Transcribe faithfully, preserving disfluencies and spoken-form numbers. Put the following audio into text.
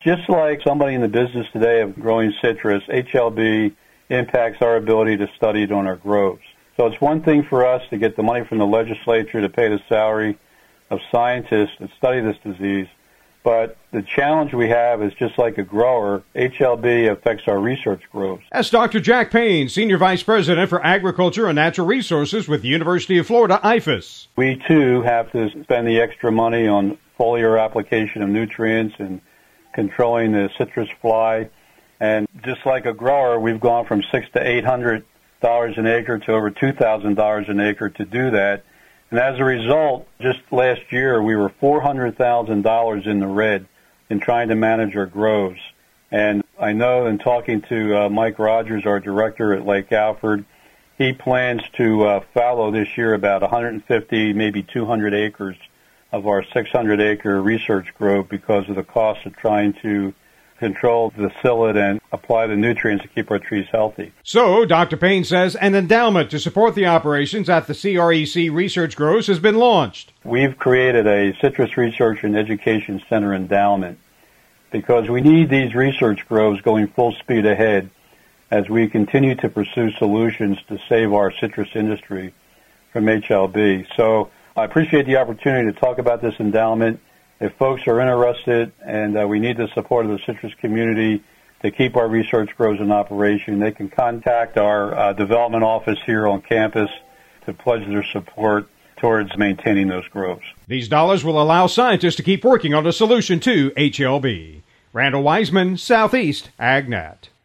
Just like somebody in the business today of growing citrus, H L B impacts our ability to study it on our groves. So it's one thing for us to get the money from the legislature to pay the salary of scientists that study this disease, but the challenge we have is just like a grower, H L B affects our research groves. That's Doctor Jack Payne, Senior Vice President for Agriculture and Natural Resources with the University of Florida, I F A S. We, too, have to spend the extra money on foliar application of nutrients and controlling the citrus fly. And just like a grower, we've gone from six to eight hundred dollars an acre to over two thousand dollars an acre to do that. And as a result, just last year, we were four hundred thousand dollars in the red in trying to manage our groves. And I know in talking to uh, Mike Rogers, our director at Lake Alfred, he plans to uh, fallow this year about one hundred fifty, maybe two hundred acres of our six hundred acre research grove because of the cost of trying to control the psyllid and apply the nutrients to keep our trees healthy. So, Doctor Payne says an endowment to support the operations at the C R E C Research Groves has been launched. We've created a Citrus Research and Education Center endowment because we need these research groves going full speed ahead as we continue to pursue solutions to save our citrus industry from H L B. So I appreciate the opportunity to talk about this endowment. If folks are interested and uh, we need the support of the citrus community to keep our research groves in operation, they can contact our uh, development office here on campus to pledge their support towards maintaining those groves. These dollars will allow scientists to keep working on a solution to H L B. Randall Wiseman, Southeast AgNet.